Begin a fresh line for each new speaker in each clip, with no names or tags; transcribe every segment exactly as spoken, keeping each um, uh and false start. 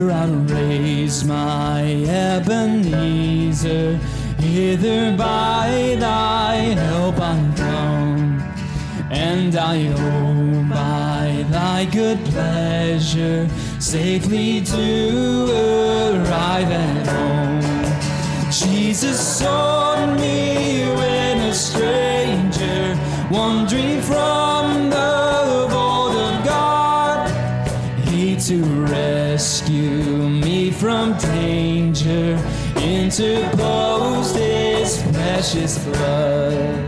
I'll raise my Ebenezer, hither by thy help I'm come, and I hope by thy good pleasure safely to arrive at home. Jesus sought me when a stranger, wandering from the fold of God, he to rescue me from danger interposed his precious blood.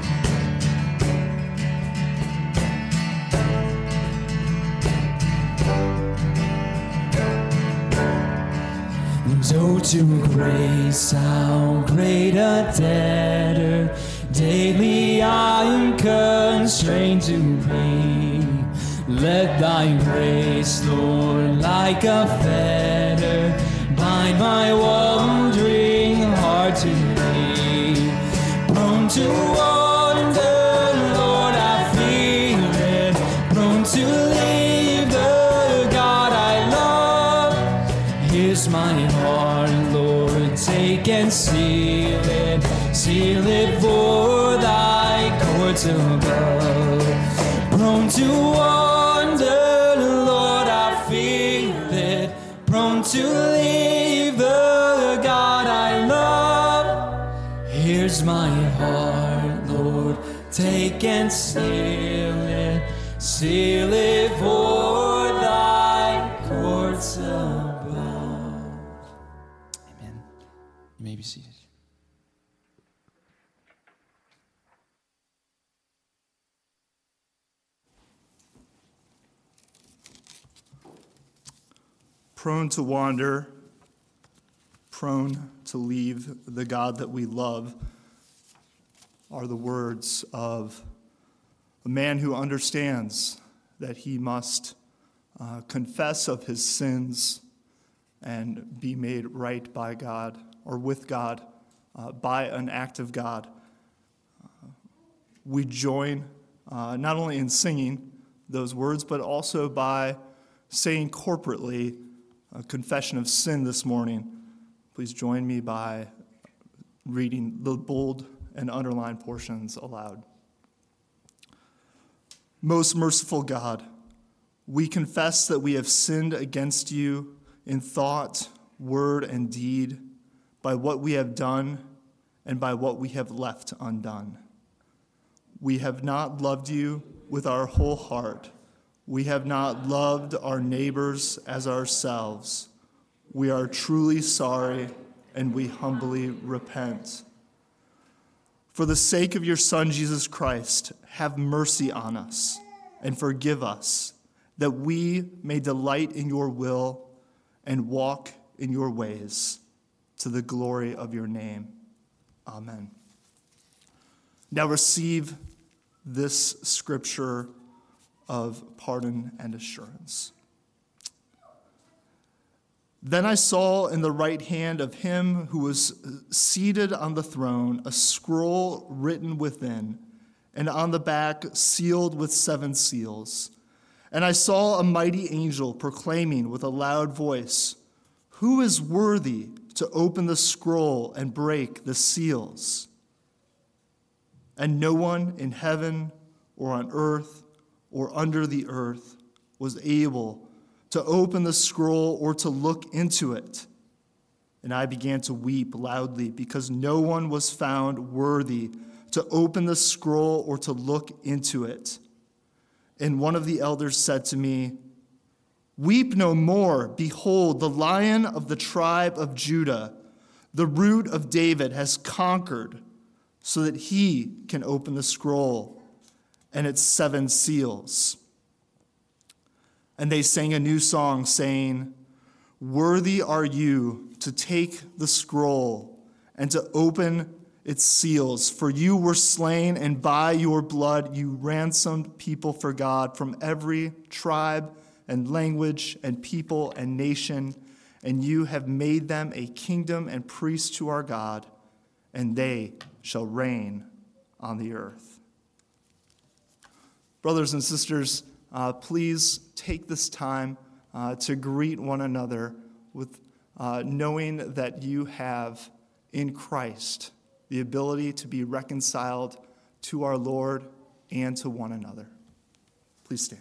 So to grace, how great a debtor daily I am constrained to be. Let thy grace, Lord, like a fetter, bind my wandering heart to thee. Prone to wander, Lord, I feel it, prone to leave the God I love. Here's my heart, Lord, take and seal it, seal it for thy courts above. Prone to wander, Lord, I feel it, prone to leave the God I love. Here's my heart, Lord, take and seal it, seal it for thy courts above. Amen. You may be seated.
Prone to wander, prone to leave the God that we love are the words of a man who understands that he must uh, confess of his sins and be made right by God or with God uh, by an act of God. Uh, we join uh, not only in singing those words, but also by saying corporately a confession of sin this morning. Please join me by reading the bold and underlined portions aloud. Most merciful God, we confess that we have sinned against you in thought, word, and deed, by what we have done and by what we have left undone. We have not loved you with our whole heart. We have not loved our neighbors as ourselves. We are truly sorry, and we humbly repent. For the sake of your Son, Jesus Christ, have mercy on us and forgive us, that we may delight in your will and walk in your ways, to the glory of your name. Amen. Now receive this scripture of pardon and assurance. Then I saw in the right hand of him who was seated on the throne a scroll written within, and on the back sealed with seven seals. And I saw a mighty angel proclaiming with a loud voice, "Who is worthy to open the scroll and break the seals?" And no one in heaven or on earth or under the earth was able to open the scroll or to look into it. And I began to weep loudly because no one was found worthy to open the scroll or to look into it. And one of the elders said to me, "Weep no more. Behold, the Lion of the tribe of Judah, the Root of David, has conquered so that he can open the scroll and its seven seals." And they sang a new song, saying, "Worthy are you to take the scroll and to open its seals, for you were slain, and by your blood you ransomed people for God from every tribe and language and people and nation, and you have made them a kingdom and priests to our God, and they shall reign on the earth." Brothers and sisters, uh, please take this time uh, to greet one another with uh, knowing that you have in Christ the ability to be reconciled to our Lord and to one another. Please stand.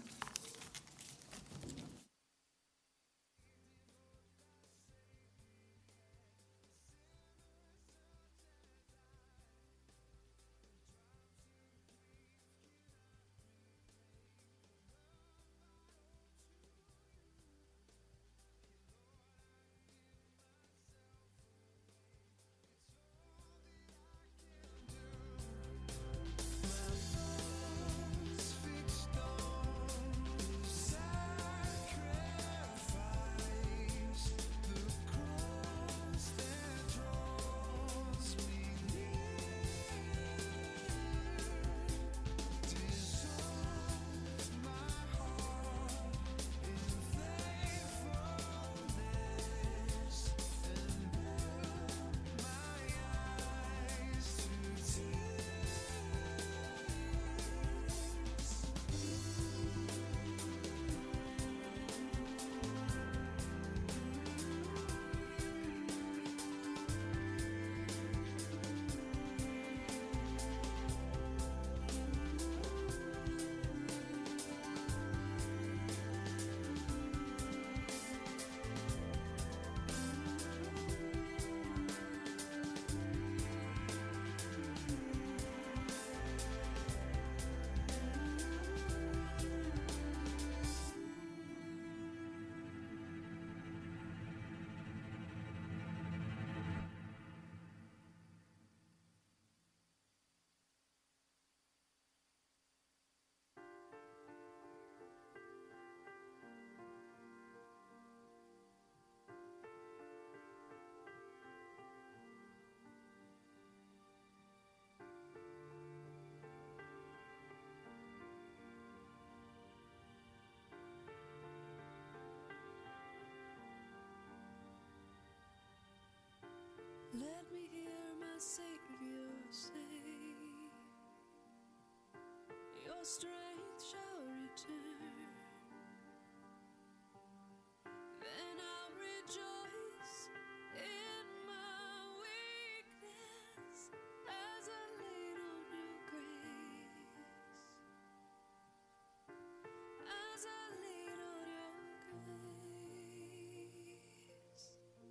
Let me hear my Savior say, your strength shall return. Then I'll rejoice in my weakness as I lean on your grace. As I lean on your grace.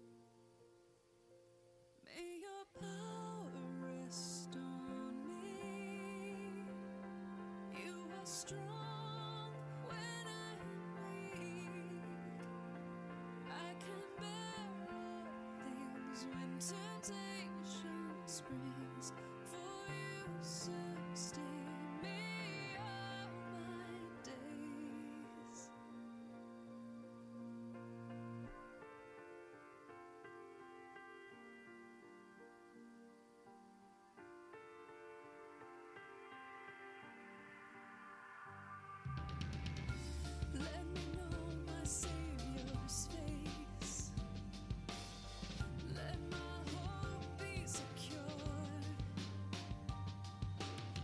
May your power rest on me. You are strong when I am weak. I can bear all things when temptation springs. For you sustain me all my days. Let me know my Savior's face. Let my hope be secure.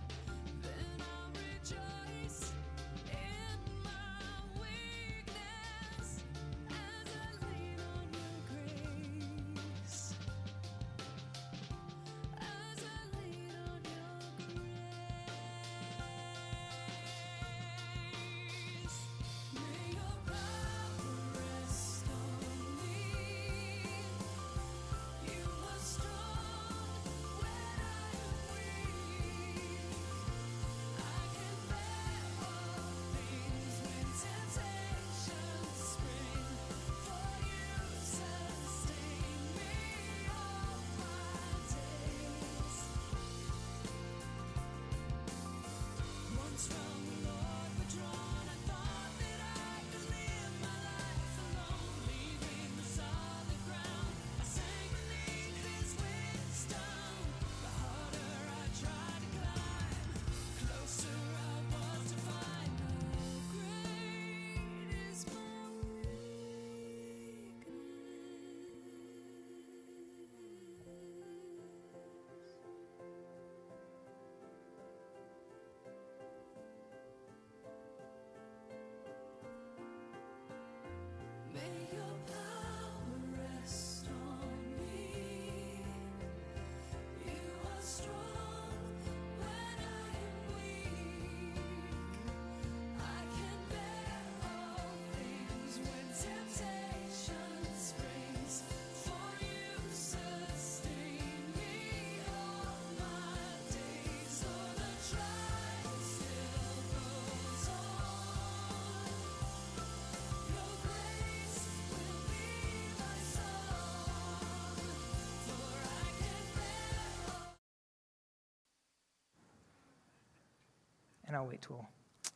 and I'll wait till...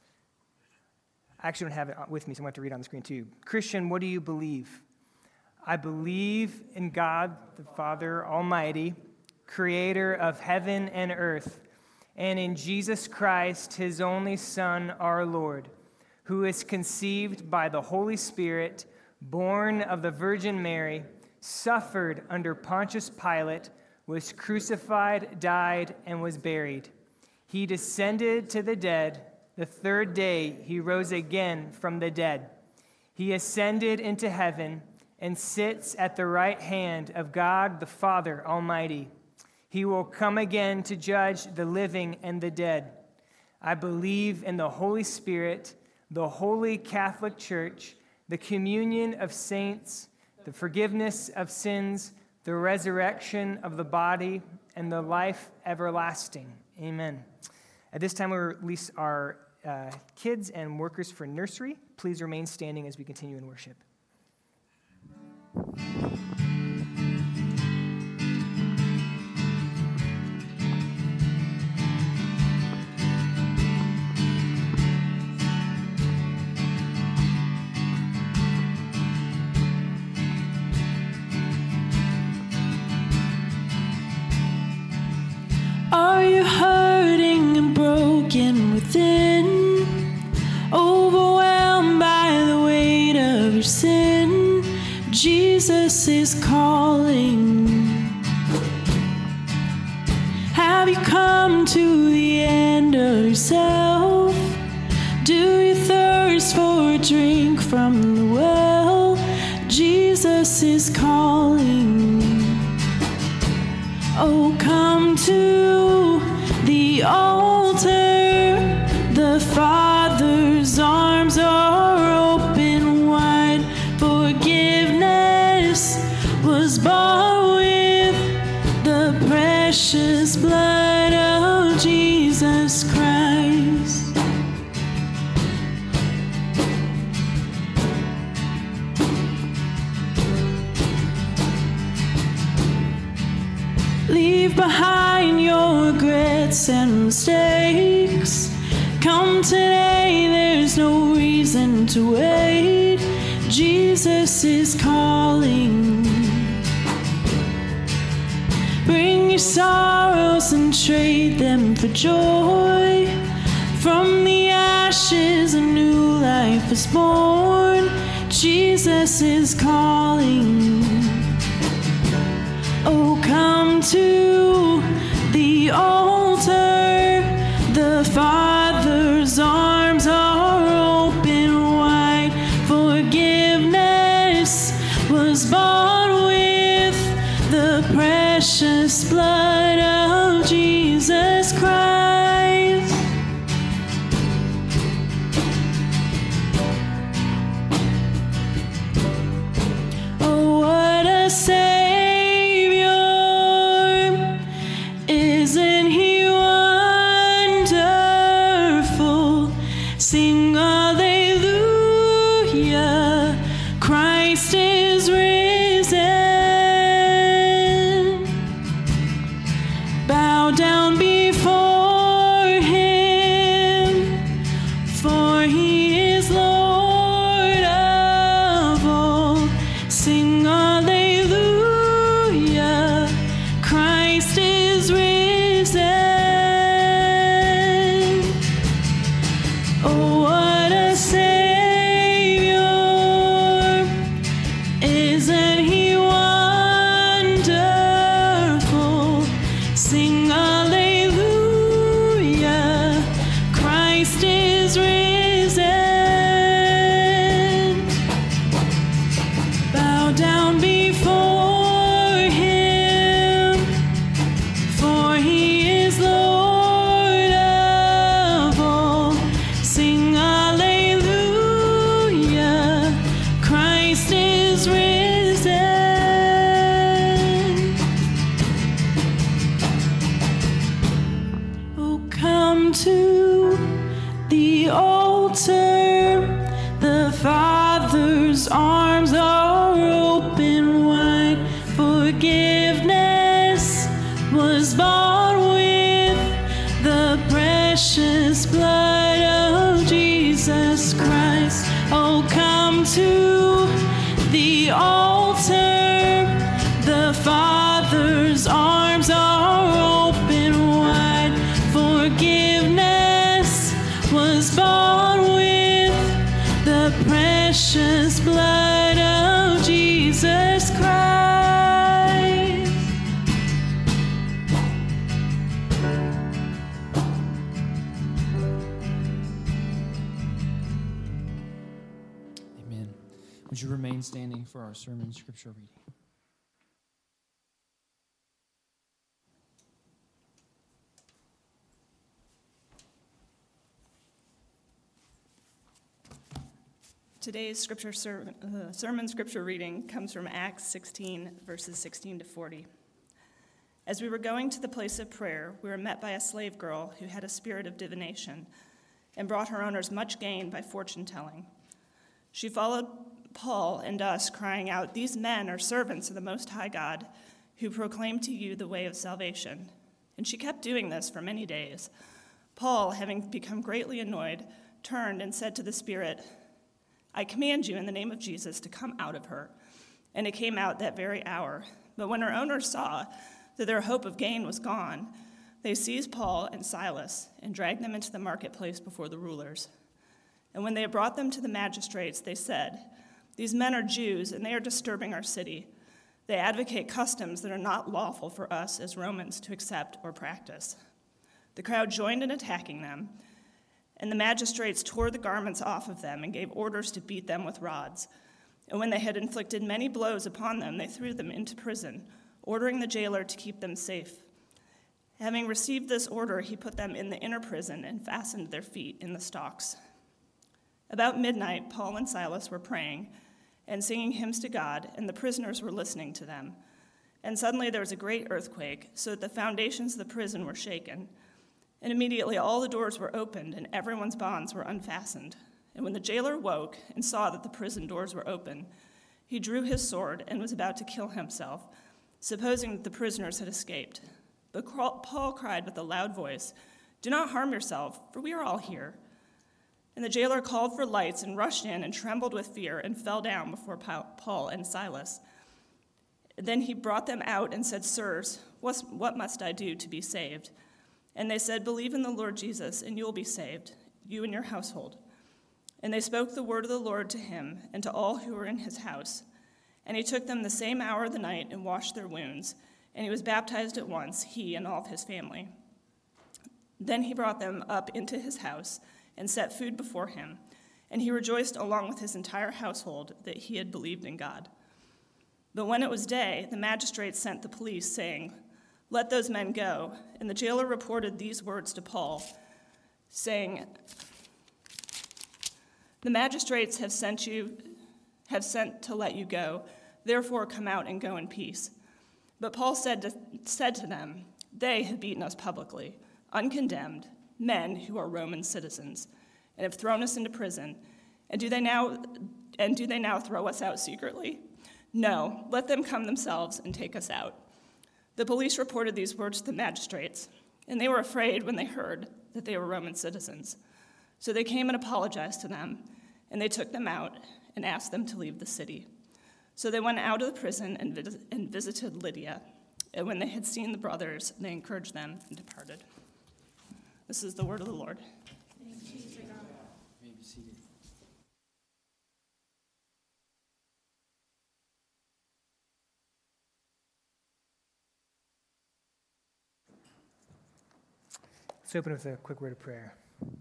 I actually don't have it with me, so I'm going to have to read it on the screen too. Christian, what do you believe? I believe in God, the Father Almighty, creator of heaven and earth, and in Jesus Christ, his only Son, our Lord, who is conceived by the Holy Spirit, born of the Virgin Mary, suffered under Pontius Pilate, was crucified, died, and was buried. He descended to the dead. The third day he rose again from the dead. He ascended into heaven and sits at the right hand of God the Father Almighty. He will come again to judge the living and the dead. I believe in the Holy Spirit, the Holy Catholic Church, the communion of saints, the forgiveness of sins, the resurrection of the body, and the life everlasting. Amen. At this time, we release our uh, kids and workers for nursery. Please remain standing as we continue in worship.
Are you hurting and broken within? Overwhelmed by the weight of your sin? Jesus is calling. Have you come to the end of yourself? Do you thirst for a drink from the well? Jesus is calling. Oh, come to the altar. The Father's arms are open wide. Forgiveness was bought with the precious blood of Jesus Christ. Leave behind your regrets and mistakes. Come today, there's no reason to wait. Jesus is calling. Bring your sorrows and trade them for joy. From the ashes, a new life is born. Jesus is calling. Oh, come to the altar. The Father's arms are open wide. Forgiveness was bought with the precious blood of Jesus Christ. Oh, what a Savior. Isn't he wonderful? Sing hallelujah. Christ is risen. Bow down before him, for he is Lord of all. Sing hallelujah. Christ is risen. Oh, what a Savior. Isn't he wonderful? Sing hallelujah. Christ is risen. Bow down before him, for he is Lord of all. Sing hallelujah. Christ is risen. Oh, come to the altar. The Father's arms are open wide. Forgiveness was bought with the precious blood
for our sermon scripture reading.
Today's scripture ser- uh, sermon scripture reading comes from Acts sixteen, verses sixteen to forty. As we were going to the place of prayer, we were met by a slave girl who had a spirit of divination and brought her owners much gain by fortune-telling. She followed Paul and us, crying out, "These men are servants of the Most High God, who proclaim to you the way of salvation." And she kept doing this for many days. Paul, having become greatly annoyed, turned and said to the spirit, "I command you in the name of Jesus to come out of her." And it came out that very hour. But when her owners saw that their hope of gain was gone, they seized Paul and Silas and dragged them into the marketplace before the rulers. And when they had brought them to the magistrates, they said, "These men are Jews, and they are disturbing our city. They advocate customs that are not lawful for us as Romans to accept or practice." The crowd joined in attacking them, and the magistrates tore the garments off of them and gave orders to beat them with rods. And when they had inflicted many blows upon them, they threw them into prison, ordering the jailer to keep them safe. Having received this order, he put them in the inner prison and fastened their feet in the stocks. About midnight, Paul and Silas were praying and singing hymns to God, and the prisoners were listening to them. And suddenly there was a great earthquake, so that the foundations of the prison were shaken. And immediately all the doors were opened, and everyone's bonds were unfastened. And when the jailer woke and saw that the prison doors were open, he drew his sword and was about to kill himself, supposing that the prisoners had escaped. But Paul cried with a loud voice, "Do not harm yourself, for we are all here." And the jailer called for lights and rushed in and trembled with fear and fell down before Paul and Silas. Then he brought them out and said, "Sirs, what must I do to be saved?" And they said, "Believe in the Lord Jesus, and you will be saved, you and your household." And they spoke the word of the Lord to him and to all who were in his house. And he took them the same hour of the night and washed their wounds, and he was baptized at once, he and all of his family. Then he brought them up into his house and set food before him, and he rejoiced along with his entire household that he had believed in God. But when it was day, the magistrates sent the police, saying, "Let those men go." And the jailer reported these words to Paul, saying, "The magistrates have sent you, have sent to let you go. Therefore come out and go in peace." But Paul said to, said to them, "They have beaten us publicly, uncondemned, men who are Roman citizens, and have thrown us into prison. And do they now and do they now throw us out secretly? No, let them come themselves and take us out." The police reported these words to the magistrates, and they were afraid when they heard that they were Roman citizens. So they came and apologized to them, and they took them out and asked them to leave the city. So they went out of the prison and, vis- and visited Lydia. And when they had seen the brothers, they encouraged them and departed. This is the word of the Lord.
Thanks be to God. You may be seated.
Let's open with a quick word of prayer.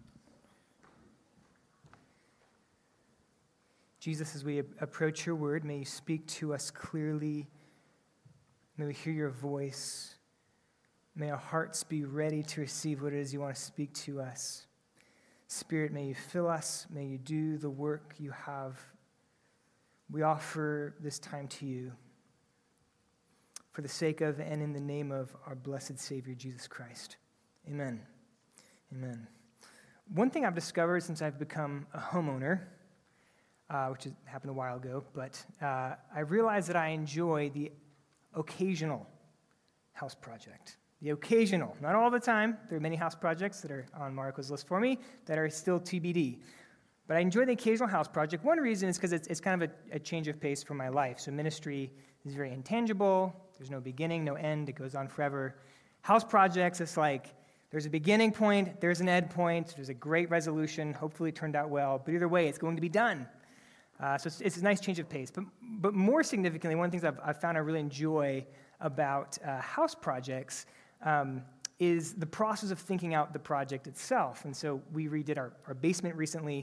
Jesus, as we approach your word, may you speak to us clearly. May we hear your voice. May our hearts be ready to receive what it is you want to speak to us. Spirit, may you fill us. May you do the work you have. We offer this time to you for the sake of and in the name of our blessed Savior, Jesus Christ. Amen. Amen. One thing I've discovered since I've become a homeowner, uh, which has happened a while ago, but uh, I realized that I enjoy the occasional house project. The occasional, not all the time. There are many house projects that are on Marco's list for me that are still T B D. But I enjoy the occasional house project. One reason is because it's, it's kind of a, a change of pace for my life. So ministry is very intangible. There's no beginning, no end. It goes on forever. House projects, it's like there's a beginning point, there's an end point, there's a great resolution, hopefully it turned out well. But either way, it's going to be done. Uh, so it's, it's a nice change of pace. But, but more significantly, one of the things I've, I've found I really enjoy about uh, house projects um, is the process of thinking out the project itself. And so we redid our, our basement recently,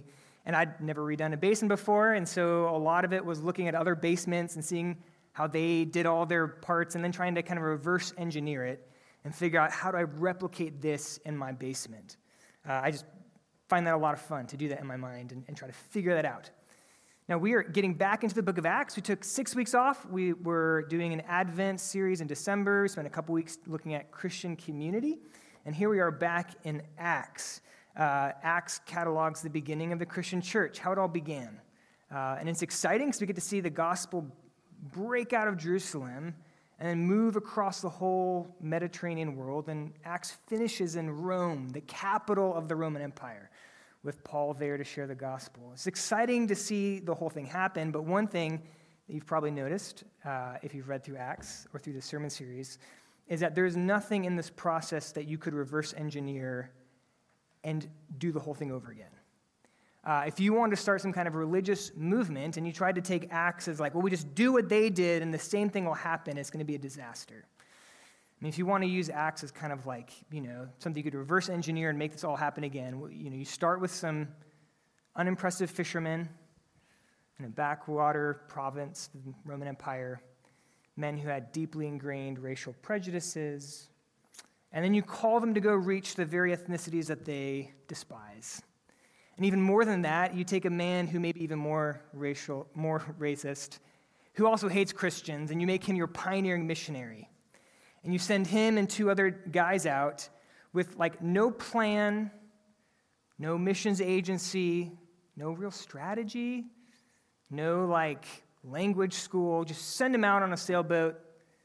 And I'd never redone a basement before, and so a lot of it was looking at other basements and seeing how they did all their parts and then trying to kind of reverse engineer it and figure out how do I replicate this in my basement. Uh, I just find that a lot of fun to do that in my mind and, and try to figure that out. Now, we are getting back into the book of Acts. We took six weeks off. We were doing an Advent series in December. We spent a couple weeks looking at Christian community. And here we are back in Acts. Uh, Acts catalogs the beginning of the Christian church, how it all began. Uh, and it's exciting because we get to see the gospel break out of Jerusalem and then move across the whole Mediterranean world. And Acts finishes in Rome, the capital of the Roman Empire, with Paul there to share the gospel. It's exciting to see the whole thing happen, but one thing that you've probably noticed, uh, if you've read through Acts or through the sermon series, is that there's nothing in this process that you could reverse engineer and do the whole thing over again. Uh, if you wanted to start some kind of religious movement and you tried to take Acts as like, well, we just do what they did and the same thing will happen, it's going to be a disaster. I mean, if you want to use Acts as kind of like, you know, something you could reverse engineer and make this all happen again, you know, you start with some unimpressive fishermen in a backwater province of the Roman Empire, men who had deeply ingrained racial prejudices, and then you call them to go reach the very ethnicities that they despise. And even more than that, you take a man who may be even more racial, more racist, who also hates Christians, and you make him your pioneering missionary. And you send him and two other guys out with like no plan, no missions agency, no real strategy, no like language school. Just send them out on a sailboat.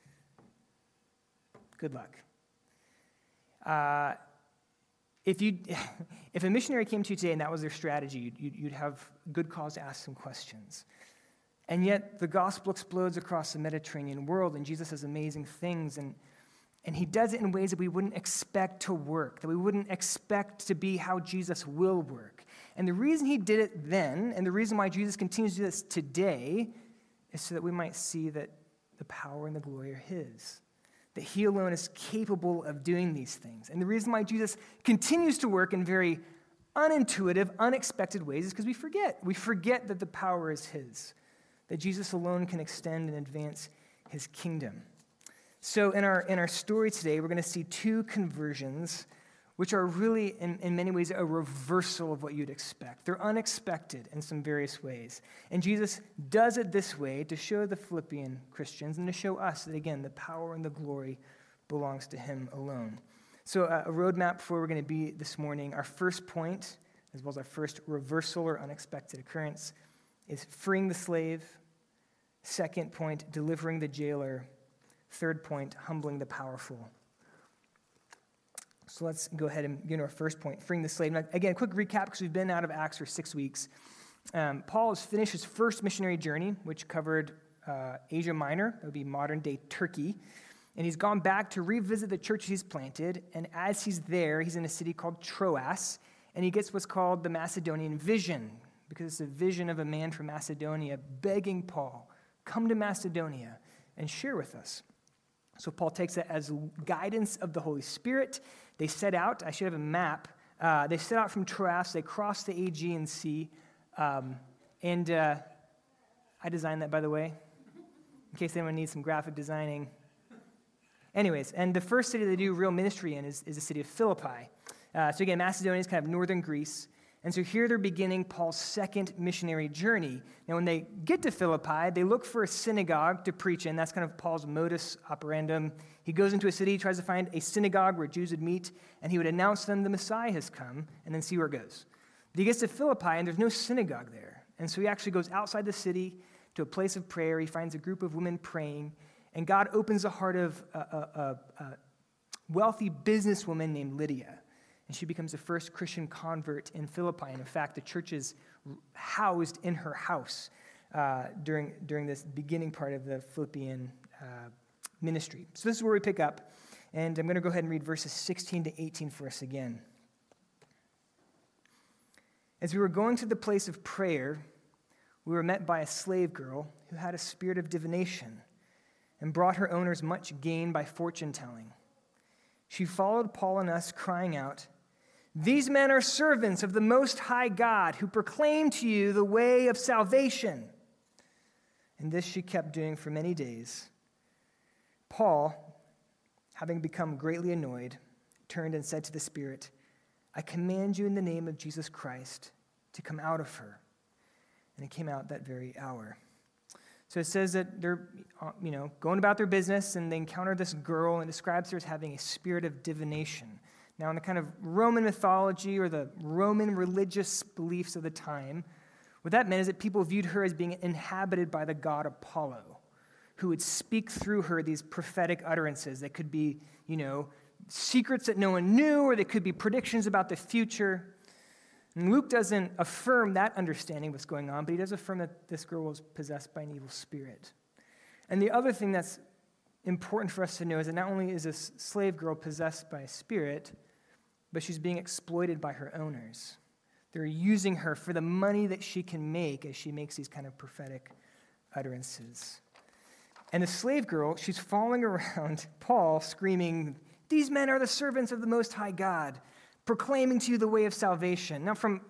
Good luck. Uh, if you, if a missionary came to you today and that was their strategy, you'd, you'd have good cause to ask some questions. And yet the gospel explodes across the Mediterranean world, and Jesus does amazing things, and, and he does it in ways that we wouldn't expect to work, that we wouldn't expect to be how Jesus will work. And the reason he did it then, and the reason why Jesus continues to do this today, is so that we might see that the power and the glory are his, that he alone is capable of doing these things. And the reason why Jesus continues to work in very unintuitive, unexpected ways is because we forget. We forget that the power is his, that Jesus alone can extend and advance his kingdom. So in our in our story today, we're going to see two conversions, which are really, in, in many ways, a reversal of what you'd expect. They're unexpected in some various ways. And Jesus does it this way to show the Philippian Christians and to show us that, again, the power and the glory belongs to him alone. So uh, a roadmap for where we're going to be this morning. Our first point, as well as our first reversal or unexpected occurrence, is freeing the slave. Second point, delivering the jailer. Third point, humbling the powerful. So let's go ahead and get into our first point, freeing the slave. Now, again, a quick recap, because we've been out of Acts for six weeks. Um, Paul has finished his first missionary journey, which covered uh, Asia Minor, that would be modern-day Turkey. And he's gone back to revisit the churches he's planted. And as he's there, he's in a city called Troas, and he gets what's called the Macedonian vision, because it's a vision of a man from Macedonia begging Paul, come to Macedonia and share with us. So Paul takes that as guidance of the Holy Spirit. They set out. I should have a map. Uh, they set out from Troas. They crossed the Aegean Sea. Um, and uh, I designed that, by the way, in case anyone needs some graphic designing. Anyways, and the first city they do real ministry in is, is the city of Philippi. Uh, so again, Macedonia is kind of northern Greece. And so here they're beginning Paul's second missionary journey. Now, when they get to Philippi, they look for a synagogue to preach in. That's kind of Paul's modus operandum. He goes into a city, tries to find a synagogue where Jews would meet, and he would announce to them the Messiah has come, and then see where it goes. But he gets to Philippi, and there's no synagogue there. And so he actually goes outside the city to a place of prayer. He finds a group of women praying, and God opens the heart of a, a, a, a wealthy businesswoman named Lydia. And she becomes the first Christian convert in Philippi. And in fact, the church is housed in her house uh, during, during this beginning part of the Philippian uh, ministry. So this is where we pick up. And I'm going to go ahead and read verses sixteen to eighteen for us again. As we were going to the place of prayer, we were met by a slave girl who had a spirit of divination and brought her owners much gain by fortune telling. She followed Paul and us, crying out, These men are servants of the Most High God who proclaim to you the way of salvation. And this she kept doing for many days. Paul, having become greatly annoyed, turned and said to the Spirit, I command you in the name of Jesus Christ to come out of her. And it came out that very hour. So it says that they're, you know, going about their business, and they encounter this girl, and describes her as having a spirit of divination. Now, in the kind of Roman mythology or the Roman religious beliefs of the time, what that meant is that people viewed her as being inhabited by the god Apollo, who would speak through her these prophetic utterances that could be, you know, secrets that no one knew, or they could be predictions about the future. And Luke doesn't affirm that understanding of what's going on, but he does affirm that this girl was possessed by an evil spirit. And the other thing that's important for us to know is that not only is this slave girl possessed by a spirit, but she's being exploited by her owners. They're using her for the money that she can make as she makes these kind of prophetic utterances. And the slave girl, she's following around Paul, screaming, these men are the servants of the Most High God, proclaiming to you the way of salvation. Now, from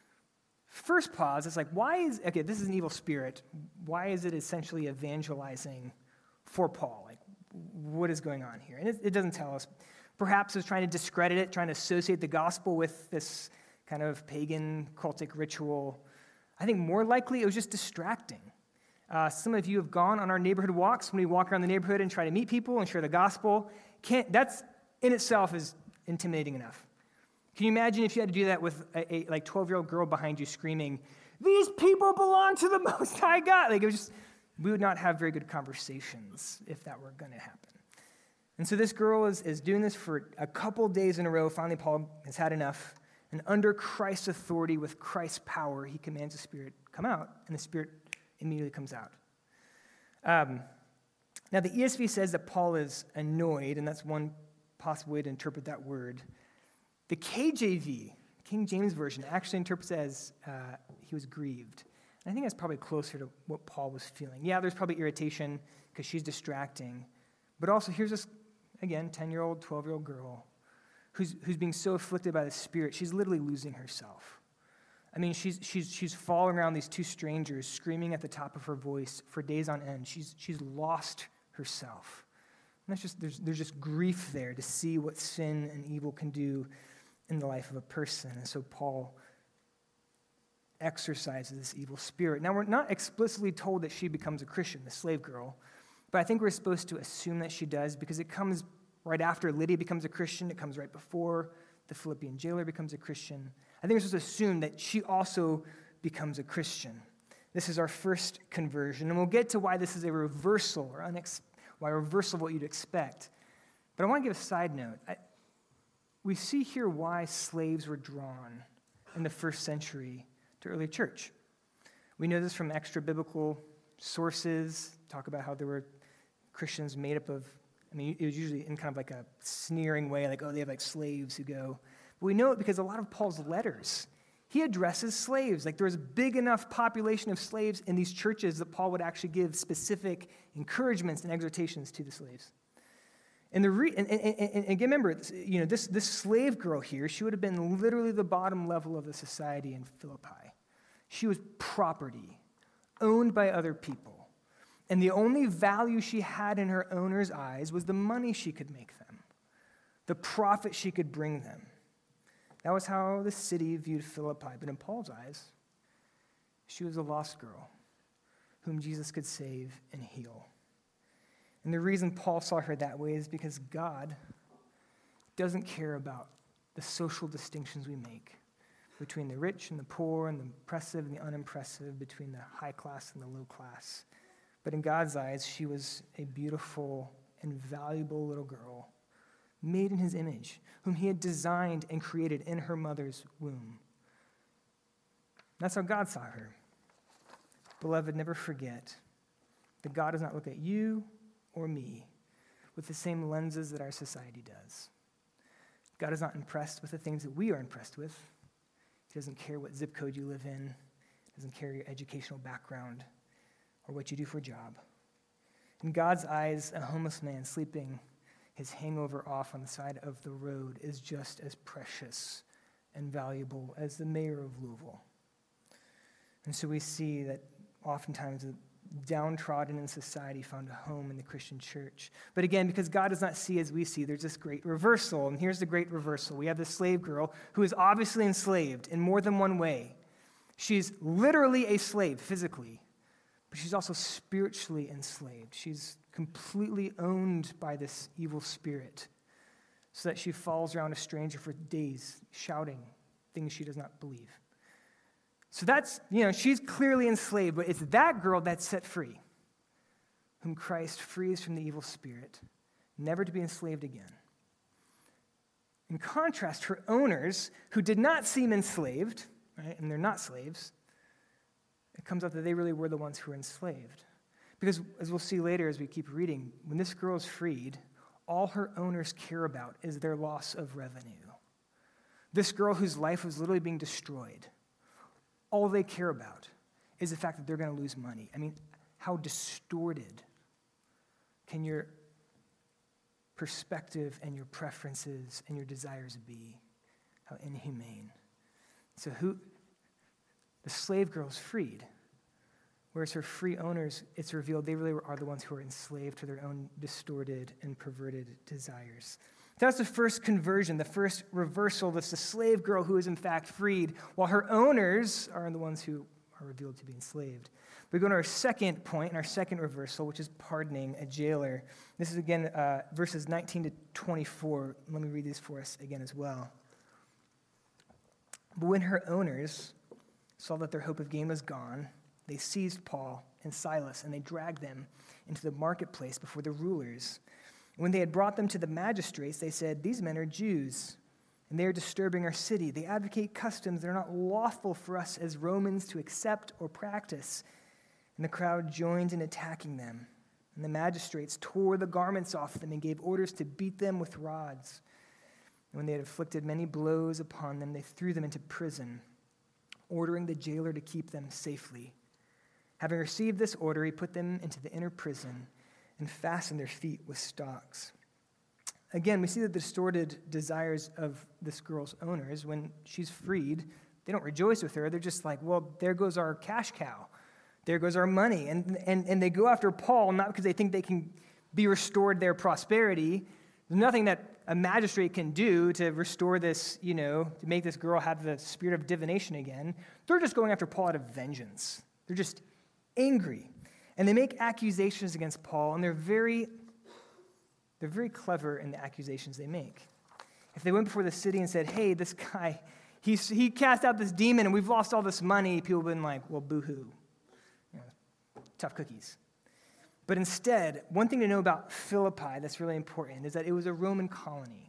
first pause, it's like, why is, okay, this is an evil spirit. Why is it essentially evangelizing for Paul? Like, what is going on here? And it, it doesn't tell us. Perhaps it's trying to discredit it, trying to associate the gospel with this kind of pagan cultic ritual. I think more likely it was just distracting. Uh, some of you have gone on our neighborhood walks when we walk around the neighborhood and try to meet people and share the gospel. Can't, that's in itself is intimidating enough. Can you imagine if you had to do that with a, a like twelve-year-old girl behind you screaming, these people belong to the Most High God? Like it was just, we would not have very good conversations if that were going to happen. And so this girl is, is doing this for a couple days in a row. Finally, Paul has had enough. And under Christ's authority, with Christ's power, he commands the spirit come out, and the spirit immediately comes out. Um, now, the E S V says that Paul is annoyed, and that's one possible way to interpret that word. The K J V, King James Version, actually interprets it as uh, he was grieved. And I think that's probably closer to what Paul was feeling. Yeah, there's probably irritation because she's distracting. But also, here's this, again, ten-year-old, twelve-year-old girl who's who's being so afflicted by the Spirit, she's literally losing herself. I mean, she's she's she's following around these two strangers, screaming at the top of her voice for days on end. She's she's lost herself. And that's just there's there's just grief there to see what sin and evil can do in the life of a person. And so Paul exercises this evil spirit. Now, we're not explicitly told that she becomes a Christian, the slave girl, but I think we're supposed to assume that she does because it comes right after Lydia becomes a Christian. It comes right before the Philippian jailer becomes a Christian. I think we're supposed to assume that she also becomes a Christian. This is our first conversion, and we'll get to why this is a reversal or unex- why a reversal of what you'd expect. But I want to give a side note. I, we see here why slaves were drawn in the first century to early church. We know this from extra biblical sources, talk about how there were Christians made up of, I mean, it was usually in kind of like a sneering way, like, oh, they have like slaves who go. But we know it because a lot of Paul's letters, he addresses slaves. Like there was a big enough population of slaves in these churches that Paul would actually give specific encouragements and exhortations to the slaves. And the re- and, and, and, and again, remember, you know, this, this slave girl here, she would have been literally the bottom level of the society in Philippi. She was property, owned by other people. And the only value she had in her owner's eyes was the money she could make them, the profit she could bring them. That was how the city viewed Philippi. But in Paul's eyes, she was a lost girl whom Jesus could save and heal. And the reason Paul saw her that way is because God doesn't care about the social distinctions we make between the rich and the poor and the impressive and the unimpressive, between the high class and the low class. But in God's eyes, she was a beautiful and valuable little girl, made in his image, whom he had designed and created in her mother's womb. That's how God saw her. Beloved, never forget that God does not look at you or me with the same lenses that our society does. God is not impressed with the things that we are impressed with. He doesn't care what zip code you live in. He doesn't care your educational background or what you do for a job. In God's eyes, a homeless man sleeping his hangover off on the side of the road is just as precious and valuable as the mayor of Louisville. And so we see that oftentimes the downtrodden in society found a home in the Christian church. But again, because God does not see as we see, there's this great reversal. And here's the great reversal. We have this slave girl who is obviously enslaved in more than one way. She's literally a slave physically, but she's also spiritually enslaved. She's completely owned by this evil spirit, so that she follows around a stranger for days, shouting things she does not believe. So that's, you know, she's clearly enslaved, but it's that girl that's set free, whom Christ frees from the evil spirit, never to be enslaved again. In contrast, her owners, who did not seem enslaved, right, and they're not slaves, it comes out that they really were the ones who were enslaved. Because, as we'll see later as we keep reading, when this girl is freed, all her owners care about is their loss of revenue. This girl whose life was literally being destroyed, all they care about is the fact that they're going to lose money. I mean, how distorted can your perspective and your preferences and your desires be? How inhumane. So who, the slave girl is freed, whereas her free owners, it's revealed they really are the ones who are enslaved to their own distorted and perverted desires. That's the first conversion, the first reversal. That's the slave girl who is in fact freed, while her owners are the ones who are revealed to be enslaved. We go to our second point, and our second reversal, which is pardoning a jailer. This is again uh, verses nineteen to twenty-four. Let me read these for us again as well. But when her owners saw that their hope of gain was gone, they seized Paul and Silas, and they dragged them into the marketplace before the rulers. When they had brought them to the magistrates, they said, "These men are Jews, and they are disturbing our city. They advocate customs that are not lawful for us as Romans to accept or practice." And the crowd joined in attacking them. And the magistrates tore the garments off them and gave orders to beat them with rods. And when they had inflicted many blows upon them, they threw them into prison, ordering the jailer to keep them safely. Having received this order, he put them into the inner prison and fastened their feet with stocks. Again, we see that the distorted desires of this girl's owners, when she's freed, they don't rejoice with her. They're just like, well, there goes our cash cow. There goes our money. And, and, and they go after Paul, not because they think they can be restored their prosperity. There's nothing that a magistrate can do to restore this, you know, to make this girl have the spirit of divination again. They're just going after Paul out of vengeance. They're just angry. And they make accusations against Paul, and they're very, they're very clever in the accusations they make. If they went before the city and said, "Hey, this guy, he, he cast out this demon, and we've lost all this money," people would have been like, "Well, boo-hoo. You know, tough cookies." But instead, one thing to know about Philippi that's really important is that it was a Roman colony,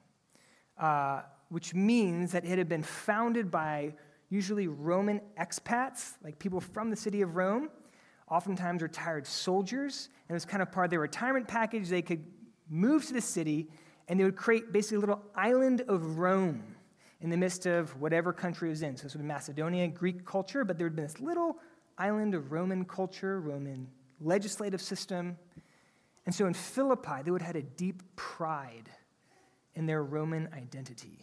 uh, which means that it had been founded by usually Roman expats, like people from the city of Rome, oftentimes retired soldiers, and it was kind of part of their retirement package. They could move to the city, and they would create basically a little island of Rome in the midst of whatever country it was in. So this would be Macedonia, Greek culture, but there would be this little island of Roman culture, Roman legislative system. And so in Philippi, they would have had a deep pride in their Roman identity,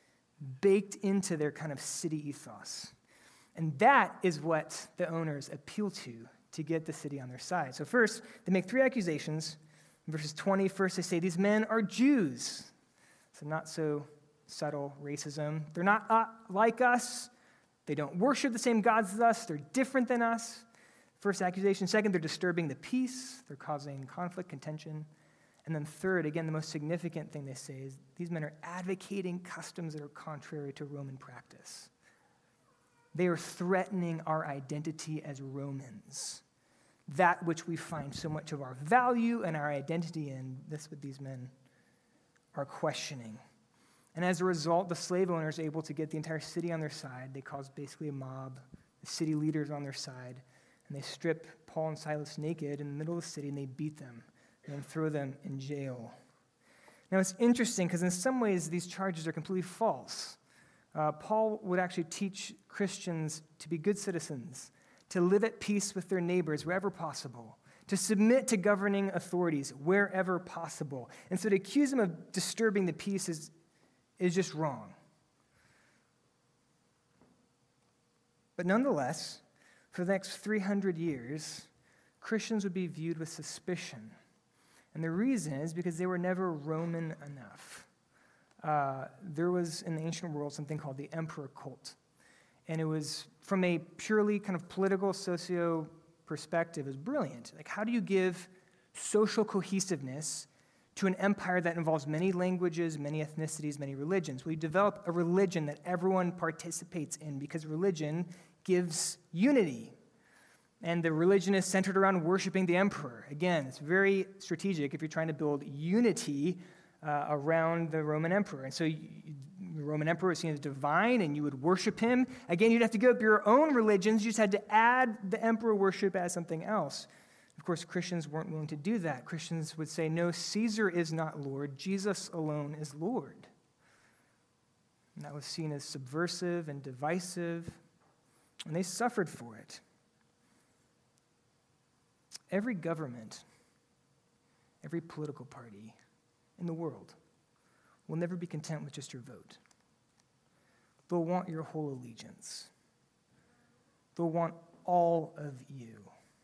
baked into their kind of city ethos. And that is what the owners appeal to to get the city on their side. So first, they make three accusations. In verses twenty, first they say, "These men are Jews." So not so subtle racism. They're not uh, like us. They don't worship the same gods as us. They're different than us. First accusation. Second, they're disturbing the peace. They're causing conflict, contention. And then third, again, the most significant thing they say is these men are advocating customs that are contrary to Roman practice. They are threatening our identity as Romans, that which we find so much of our value and our identity in. That's what these men are questioning. And as a result, the slave owners are able to get the entire city on their side. They cause basically a mob, the city leaders on their side, and they strip Paul and Silas naked in the middle of the city, and they beat them and then throw them in jail. Now, it's interesting because in some ways these charges are completely false. Uh, Paul would actually teach Christians to be good citizens, to live at peace with their neighbors wherever possible, to submit to governing authorities wherever possible. And so to accuse them of disturbing the peace is, is just wrong. But nonetheless, for the next three hundred years, Christians would be viewed with suspicion. And the reason is because they were never Roman enough. Uh, there was, in the ancient world, something called the emperor cult. And it was, from a purely kind of political, socio perspective, is brilliant. Like, how do you give social cohesiveness to an empire that involves many languages, many ethnicities, many religions? Well, you develop a religion that everyone participates in, because religion gives unity. And the religion is centered around worshiping the emperor. Again, it's very strategic if you're trying to build unity uh, around the Roman emperor. And so you, the Roman emperor was seen as divine, and you would worship him. Again, you'd have to go up your own religions. You just had to add the emperor worship as something else. Of course, Christians weren't willing to do that. Christians would say, no, Caesar is not Lord. Jesus alone is Lord. And that was seen as subversive and divisive, and they suffered for it. Every government, every political party in the world will never be content with just your vote. They'll want your whole allegiance. They'll want all of you.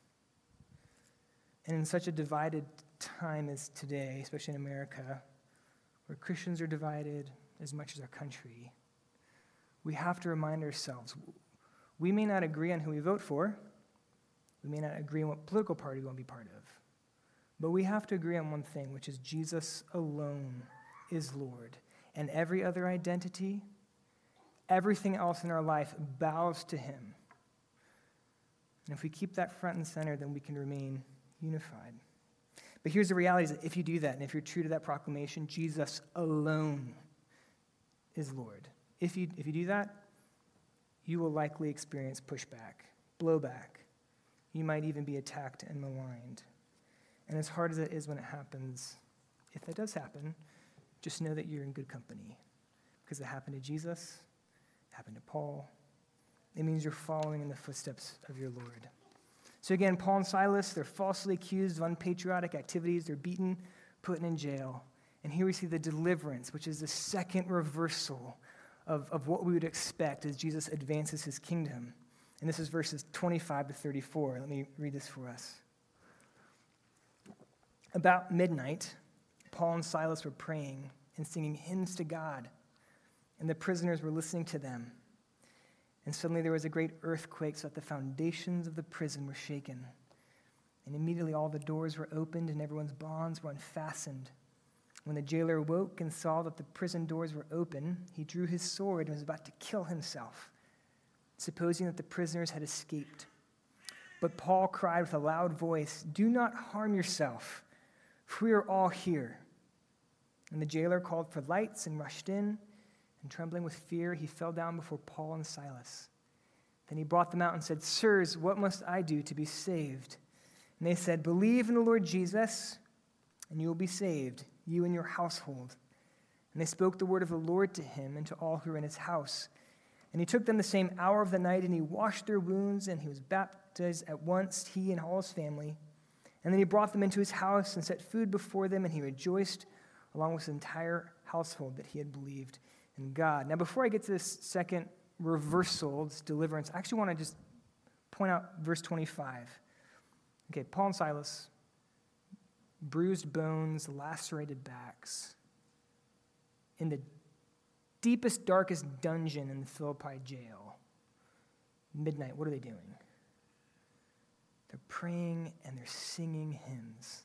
And in such a divided time as today, especially in America, where Christians are divided as much as our country, we have to remind ourselves, we may not agree on who we vote for, we may not agree on what political party we want to be part of, but we have to agree on one thing, which is Jesus alone is Lord, and every other identity, everything else in our life bows to him. And if we keep that front and center, then we can remain unified. But here's the reality, is that if you do that, and if you're true to that proclamation, Jesus alone is Lord. If you, if you do that, you will likely experience pushback, blowback. You might even be attacked and maligned. And as hard as it is when it happens, if that does happen, just know that you're in good company. Because it happened to Jesus, it happened to Paul. It means you're following in the footsteps of your Lord. So again, Paul and Silas, they're falsely accused of unpatriotic activities. They're beaten, put in jail. And here we see the deliverance, which is the second reversal of, of what we would expect as Jesus advances his kingdom. And this is verses twenty-five to thirty-four. Let me read this for us. About midnight, Paul and Silas were praying and singing hymns to God, and the prisoners were listening to them. And suddenly there was a great earthquake, so that the foundations of the prison were shaken. And immediately all the doors were opened and everyone's bonds were unfastened. When the jailer awoke and saw that the prison doors were open, he drew his sword and was about to kill himself, supposing that the prisoners had escaped. But Paul cried with a loud voice, "Do not harm yourself, for we are all here." And the jailer called for lights and rushed in. And trembling with fear, he fell down before Paul and Silas. Then he brought them out and said, "Sirs, what must I do to be saved?" And they said, "Believe in the Lord Jesus, and you will be saved, you and your household." And they spoke the word of the Lord to him and to all who were in his house. And he took them the same hour of the night, and he washed their wounds, and he was baptized at once, he and all his family. And then he brought them into his house and set food before them, and he rejoiced along with his entire household that he had believed in God. Now, before I get to this second reversal, this deliverance, I actually want to just point out verse twenty-five. Okay, Paul and Silas, bruised bones, lacerated backs, in the deepest, darkest dungeon in the Philippi jail. Midnight, what are they doing? They're praying and they're singing hymns.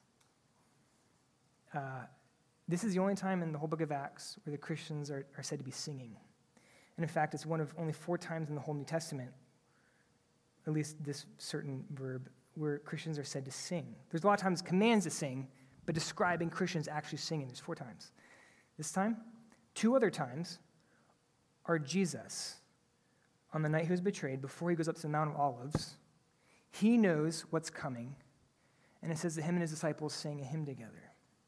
Uh, This is the only time in the whole book of Acts where the Christians are, are said to be singing. And in fact, it's one of only four times in the whole New Testament, at least this certain verb, where Christians are said to sing. There's a lot of times commands to sing, but describing Christians actually singing, there's four times. This time, two other times are Jesus, on the night he was betrayed, before he goes up to the Mount of Olives. He knows what's coming, and it says that him and his disciples sang a hymn together.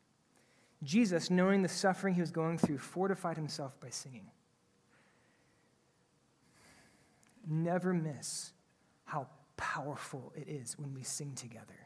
Jesus, knowing the suffering he was going through, fortified himself by singing. Never miss how powerful it is when we sing together.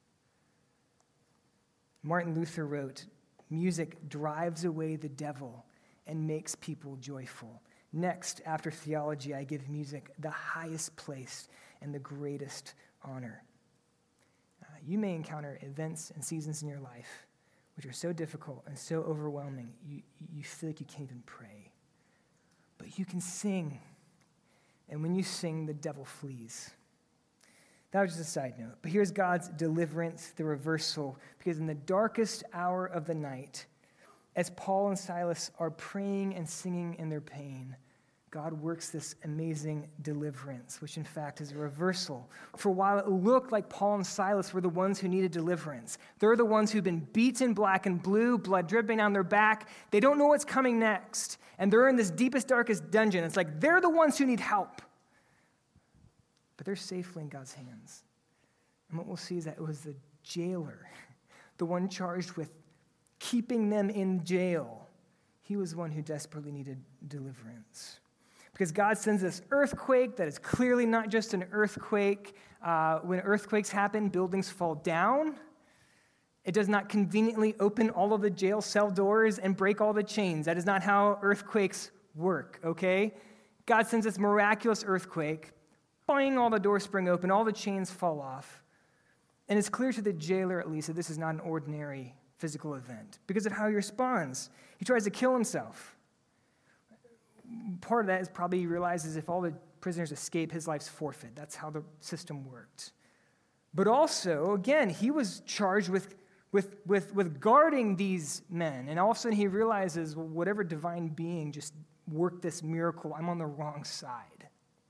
Martin Luther wrote, "Music drives away the devil and makes people joyful." Next, after theology, I give music the highest place and the greatest honor. Uh, you may encounter events and seasons in your life which are so difficult and so overwhelming, you, you feel like you can't even pray. But you can sing, and when you sing, the devil flees. That was just a side note. But here's God's deliverance, the reversal, because in the darkest hour of the night, as Paul and Silas are praying and singing in their pain, God works this amazing deliverance, which in fact is a reversal. For while it looked like Paul and Silas were the ones who needed deliverance, they're the ones who've been beaten black and blue, blood dripping down their back. They don't know what's coming next. And they're in this deepest, darkest dungeon. It's like they're the ones who need help. But they're safely in God's hands. And what we'll see is that it was the jailer, the one charged with keeping them in jail. He was the one who desperately needed deliverance. Because God sends this earthquake that is clearly not just an earthquake. Uh, when earthquakes happen, buildings fall down. It does not conveniently open all of the jail cell doors and break all the chains. That is not how earthquakes work, okay? God sends this miraculous earthquake, boing, all the doors spring open, all the chains fall off. And it's clear to the jailer, at least, that this is not an ordinary physical event because of how he responds. He tries to kill himself. Part of that is probably he realizes if all the prisoners escape, his life's forfeit. That's how the system worked. But also, again, he was charged with, with, with, with guarding these men. And all of a sudden he realizes, well, whatever divine being just worked this miracle, I'm on the wrong side.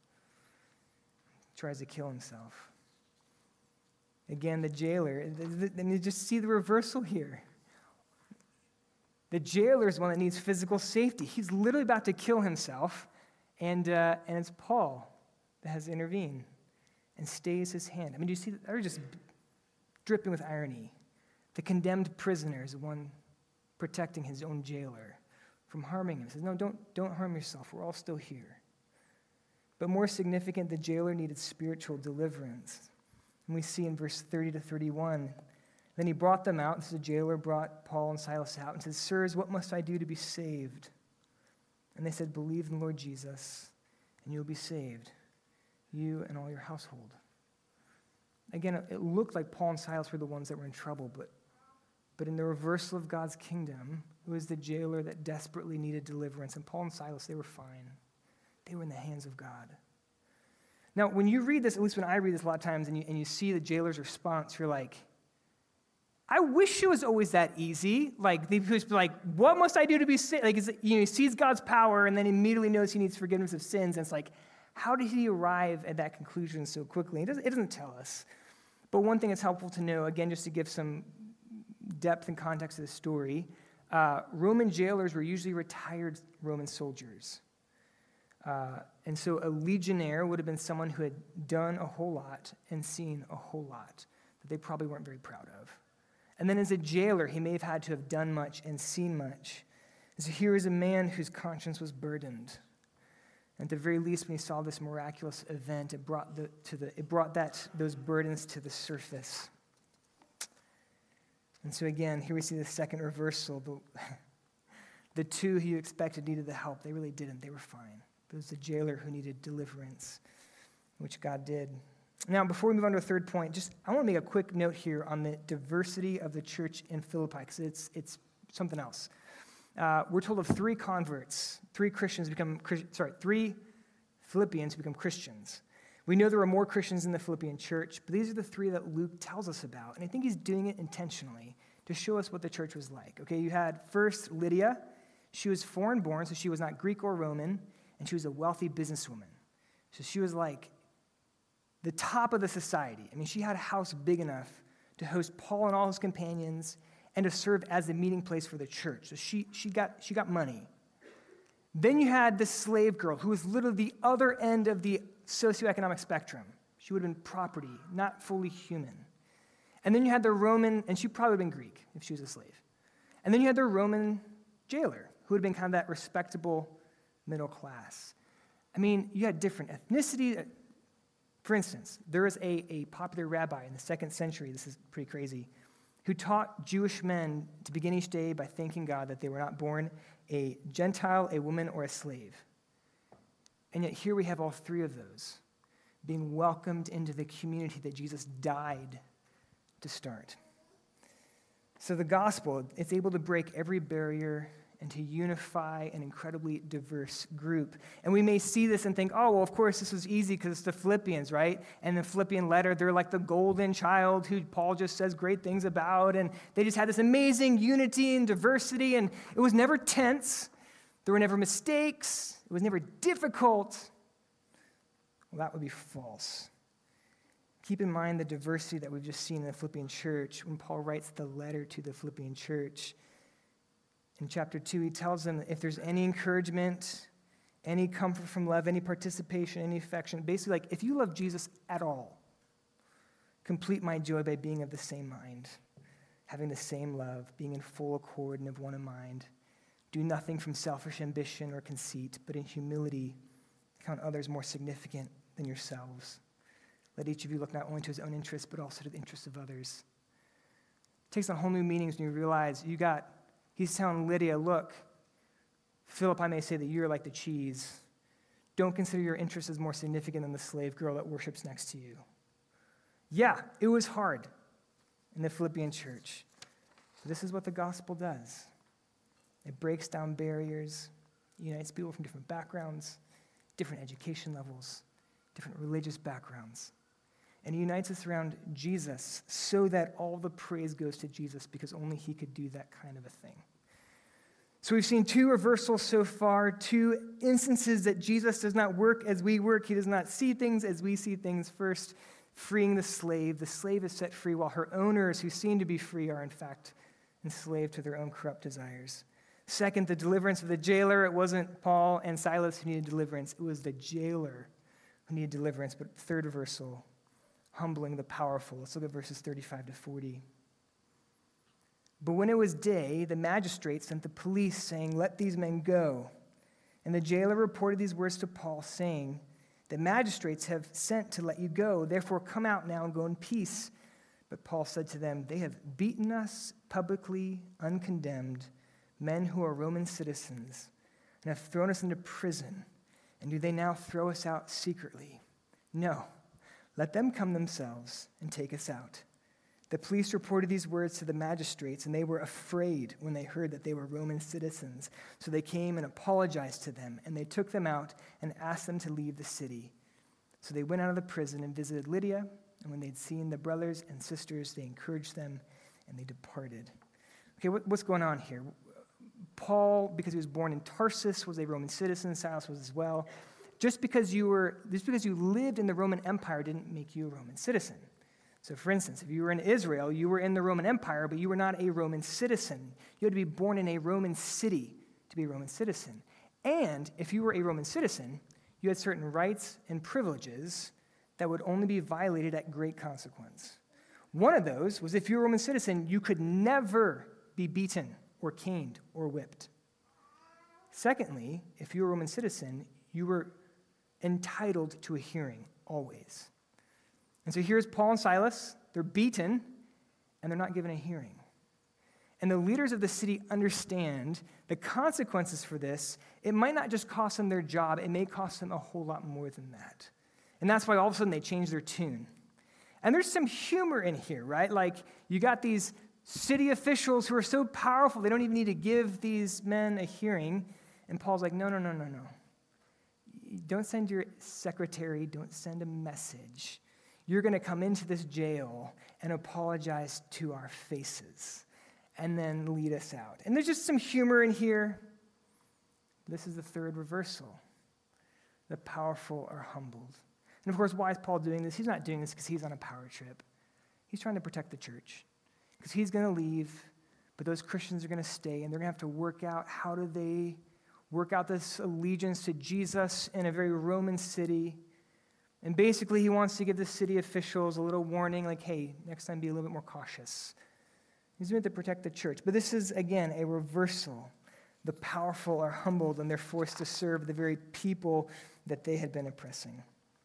He tries to kill himself. Again, the jailer, and you just see the reversal here. The jailer is one that needs physical safety. He's literally about to kill himself, and uh, and it's Paul that has intervened and stays his hand. I mean, do you see that? They're just dripping with irony. The condemned prisoner is the one protecting his own jailer from harming him. He says, no, don't, don't harm yourself. We're all still here. But more significant, the jailer needed spiritual deliverance. And we see in verse thirty to thirty-one, then he brought them out. So the jailer brought Paul and Silas out and said, sirs, what must I do to be saved? And they said, believe in the Lord Jesus, and you'll be saved, you and all your household. Again, it looked like Paul and Silas were the ones that were in trouble, but, but in the reversal of God's kingdom, it was the jailer that desperately needed deliverance. And Paul and Silas, they were fine. They were in the hands of God. Now, when you read this, at least when I read this a lot of times, and you, and you see the jailer's response, you're like, I wish it was always that easy. Like, they just be like, what must I do to be saved? Like, it, you know, he sees God's power and then immediately knows he needs forgiveness of sins. And it's like, how did he arrive at that conclusion so quickly? It doesn't, it doesn't tell us. But one thing that's helpful to know, again, just to give some depth and context to the story, uh, Roman jailers were usually retired Roman soldiers. Uh, and so a legionnaire would have been someone who had done a whole lot and seen a whole lot that they probably weren't very proud of. And then as a jailer, he may have had to have done much and seen much. And so here is a man whose conscience was burdened. And at the very least, when he saw this miraculous event, it brought the to the it brought that those burdens to the surface. And so again, here we see the second reversal. The, the two who you expected needed the help, they really didn't. They were fine. It was the jailer who needed deliverance, which God did. Now, before we move on to a third point, just I want to make a quick note here on the diversity of the church in Philippi, because it's it's something else. Uh, we're told of three converts, three Christians become sorry, three Philippians become Christians. We know there are more Christians in the Philippian church, but these are the three that Luke tells us about, and I think he's doing it intentionally to show us what the church was like. Okay, you had first Lydia. She was foreign-born, so she was not Greek or Roman, and she was a wealthy businesswoman. So she was like the top of the society. I mean, she had a house big enough to host Paul and all his companions and to serve as the meeting place for the church. So she, she, got, she got money. Then you had this slave girl who was literally the other end of the socioeconomic spectrum. She would have been property, not fully human. And then you had the Roman, and she probably would have been Greek if she was a slave. And then you had the Roman jailer, who would have been kind of that respectable middle class. I mean, you had different ethnicity. For instance, there was a, a popular rabbi in the second century, this is pretty crazy, who taught Jewish men to begin each day by thanking God that they were not born a Gentile, a woman, or a slave. And yet here we have all three of those being welcomed into the community that Jesus died to start. So the gospel, it's able to break every barrier and to unify an incredibly diverse group. And we may see this and think, oh, well, of course, this was easy because it's the Philippians, right? And the Philippian letter, they're like the golden child who Paul just says great things about, and they just had this amazing unity and diversity, and it was never tense. There were never mistakes. It was never difficult. Well, that would be false. Keep in mind the diversity that we've just seen in the Philippian church when Paul writes the letter to the Philippian church. In chapter two, he tells them that if there's any encouragement, any comfort from love, any participation, any affection, basically like if you love Jesus at all, complete my joy by being of the same mind, having the same love, being in full accord and of one in mind. Do nothing from selfish ambition or conceit, but in humility count others more significant than yourselves. Let each of you look not only to his own interests, but also to the interests of others. It takes on whole new meanings when you realize you got, he's telling Lydia, look, Philip, I may say that you're like the cheese. Don't consider your interests as more significant than the slave girl that worships next to you. Yeah, it was hard in the Philippian church. This is what the gospel does. It breaks down barriers, unites people from different backgrounds, different education levels, different religious backgrounds. And it unites us around Jesus so that all the praise goes to Jesus because only he could do that kind of a thing. So we've seen two reversals so far, two instances that Jesus does not work as we work. He does not see things as we see things. First, freeing the slave. The slave is set free while her owners, who seem to be free, are in fact enslaved to their own corrupt desires. Second, the deliverance of the jailer. It wasn't Paul and Silas who needed deliverance. It was the jailer who needed deliverance. But third reversal, humbling the powerful. Let's look at verses thirty-five to forty. But when it was day, the magistrates sent the police, saying, let these men go. And the jailer reported these words to Paul, saying, the magistrates have sent to let you go. Therefore, come out now and go in peace. But Paul said to them, they have beaten us publicly, uncondemned, men who are Roman citizens, and have thrown us into prison. And do they now throw us out secretly? No, let them come themselves and take us out. The police reported these words to the magistrates, and they were afraid when they heard that they were Roman citizens. So they came and apologized to them, and they took them out and asked them to leave the city. So they went out of the prison and visited Lydia, and when they'd seen the brothers and sisters, they encouraged them, and they departed. Okay, what's going on here? Paul, because he was born in Tarsus, was a Roman citizen. Silas was as well. Just because you were, just because you lived in the Roman Empire didn't make you a Roman citizen. So, for instance, if you were in Israel, you were in the Roman Empire, but you were not a Roman citizen. You had to be born in a Roman city to be a Roman citizen. And if you were a Roman citizen, you had certain rights and privileges that would only be violated at great consequence. One of those was if you were a Roman citizen, you could never be beaten or caned or whipped. Secondly, if you were a Roman citizen, you were entitled to a hearing, always. And so here's Paul and Silas. They're beaten, and they're not given a hearing. And the leaders of the city understand the consequences for this. It might not just cost them their job. It may cost them a whole lot more than that. And that's why all of a sudden they change their tune. And there's some humor in here, right? Like you got these city officials who are so powerful, they don't even need to give these men a hearing. And Paul's like, no, no, no, no, no. Don't send your secretary. Don't send a message. You're going to come into this jail and apologize to our faces and then lead us out. And there's just some humor in here. This is the third reversal. The powerful are humbled. And of course, why is Paul doing this? He's not doing this because he's on a power trip. He's trying to protect the church because he's going to leave, but those Christians are going to stay, and they're going to have to work out how do they work out this allegiance to Jesus in a very Roman city. And basically, he wants to give the city officials a little warning, like, hey, next time be a little bit more cautious. He's doing it to protect the church. But this is, again, a reversal. The powerful are humbled, and they're forced to serve the very people that they had been oppressing.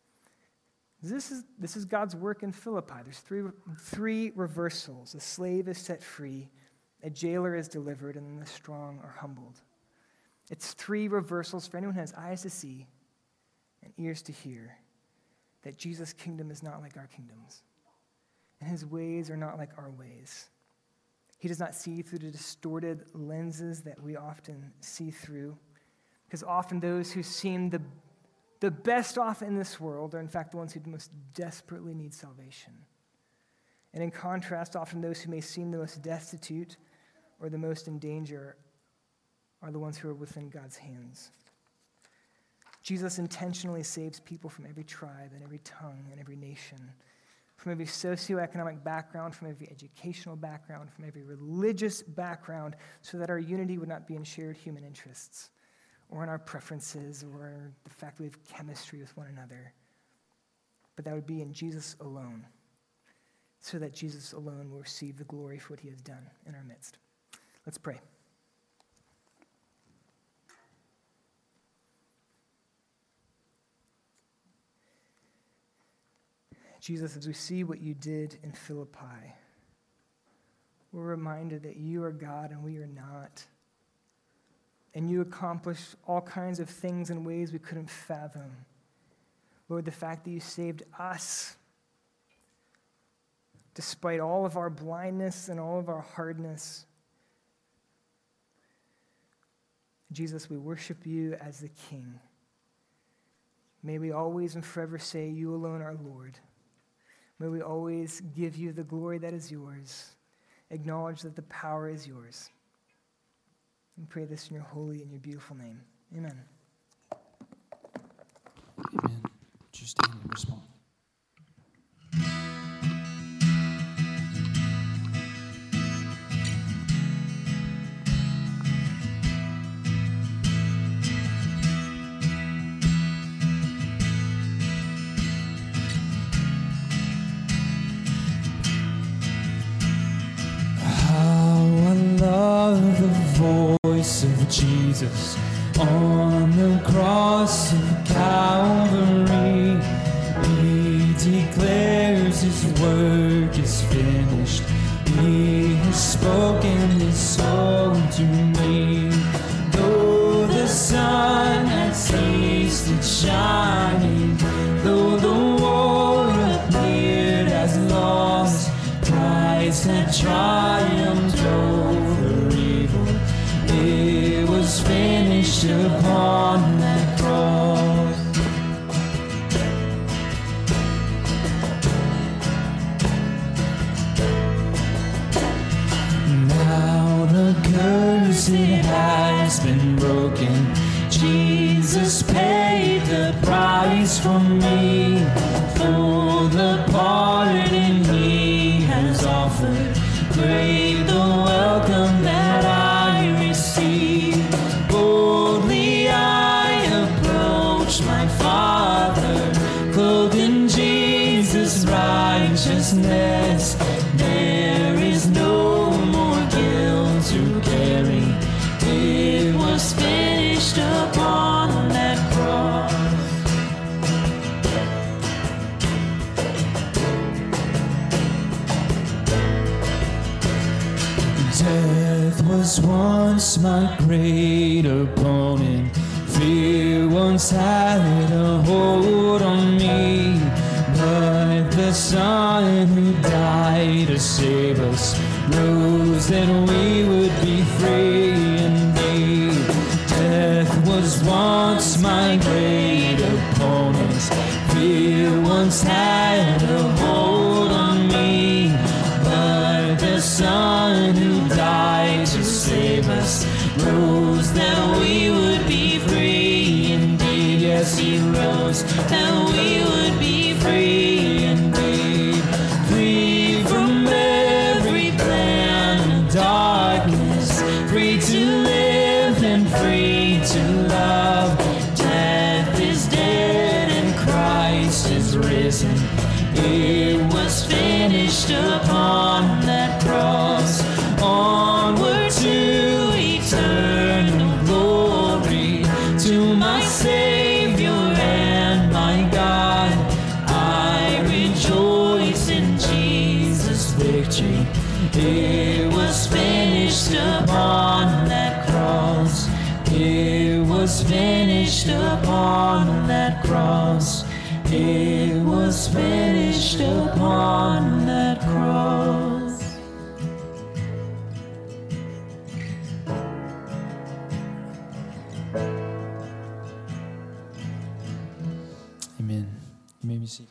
This is, this is God's work in Philippi. There's three, three reversals. A slave is set free, a jailer is delivered, and then the strong are humbled. It's three reversals for anyone who has eyes to see and ears to hear that Jesus' kingdom is not like our kingdoms, and his ways are not like our ways. He does not see through the distorted lenses that we often see through, because often those who seem the, the best off in this world are in fact the ones who most desperately need salvation. And in contrast, often those who may seem the most destitute or the most in danger are the ones who are within God's hands. Jesus intentionally saves people from every tribe and every tongue and every nation, from every socioeconomic background, from every educational background, from every religious background, so that our unity would not be in shared human interests or in our preferences or the fact that we have chemistry with one another, but that would be in Jesus alone, so that Jesus alone will receive the glory for what he has done in our midst. Let's pray. Jesus, as we see what you did in Philippi, we're reminded that you are God and we are not. And you accomplished all kinds of things in ways we couldn't fathom. Lord, the fact that you saved us, despite all of our blindness and all of our hardness. Jesus, we worship you as the King. May we always and forever say, you alone are Lord. May we always give you the glory that is yours. Acknowledge that the power is yours. And pray this in your holy and your beautiful name. Amen.
Amen. Just stand and respond.
Of Jesus on the cross of Calvary, he declares his work is finished. He has spoken his soul to me. Though the sun has ceased its shining, though the war appeared as lost, Christ had triumphed over evil. It was finished upon that cross. Now the curse it has been broken. Jesus paid the price for me. For the pardon he has offered, great the welcome that I received. Boldly I approach my Father, clothed in Jesus' righteousness. There is no more guilt to carry. It was finished upon that cross. Death was once my great opponent. Fear once had a hold on me. But the Son who died to save us rose that we would be free indeed. Death was once my great opponent. Fear once had a hold on me. But the Son who died to save us rose that we would be free indeed. Yes, he rose that we would be free indeed. Free from every plan of darkness, free to live and free to love. Death is dead and Christ is risen. It was finished upon that cross. Onward to eternal glory, to my Savior and my God. I rejoice in Jesus' victory. It was finished upon that cross. finished upon that cross. It was finished upon that cross.
Amen. You may be seated.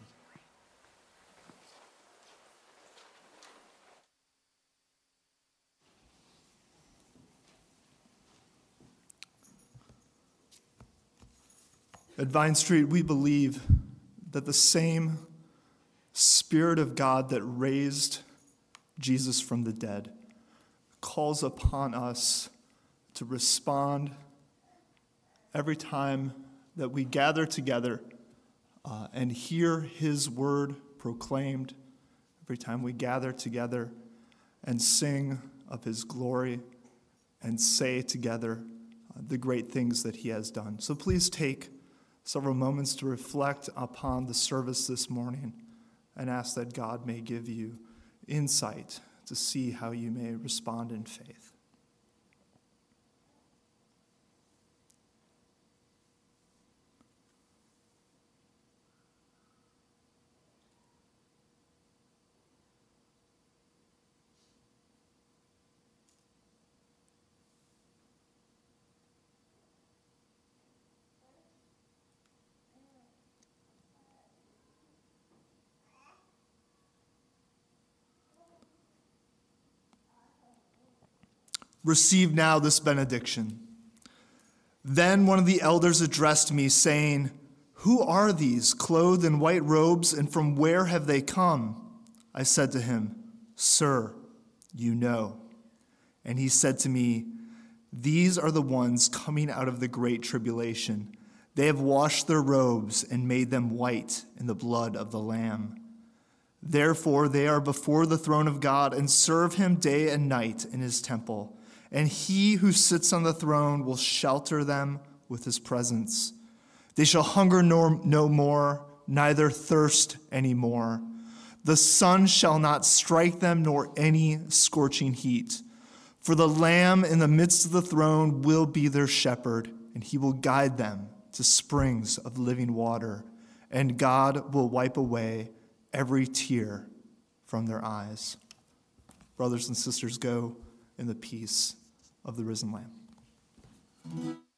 At Vine Street, we believe that the same Spirit of God that raised Jesus from the dead calls upon us to respond every time that we gather together uh, and hear his word proclaimed, every time we gather together and sing of his glory and say together uh, the great things that he has done. So please take several moments to reflect upon the service this morning and ask that God may give you insight to see how you may respond in faith. Receive now this benediction. Then one of the elders addressed me, saying, Who are these, clothed in white robes, and from where have they come? I said to him, Sir, you know. And he said to me, These are the ones coming out of the great tribulation. They have washed their robes and made them white in the blood of the Lamb. Therefore they are before the throne of God and serve him day and night in his temple. And he who sits on the throne will shelter them with his presence. They shall hunger no, no more, neither thirst any more. The sun shall not strike them, nor any scorching heat. For the Lamb in the midst of the throne will be their shepherd, and he will guide them to springs of living water, and God will wipe away every tear from their eyes. Brothers and sisters, go in the peace of the risen Lamb.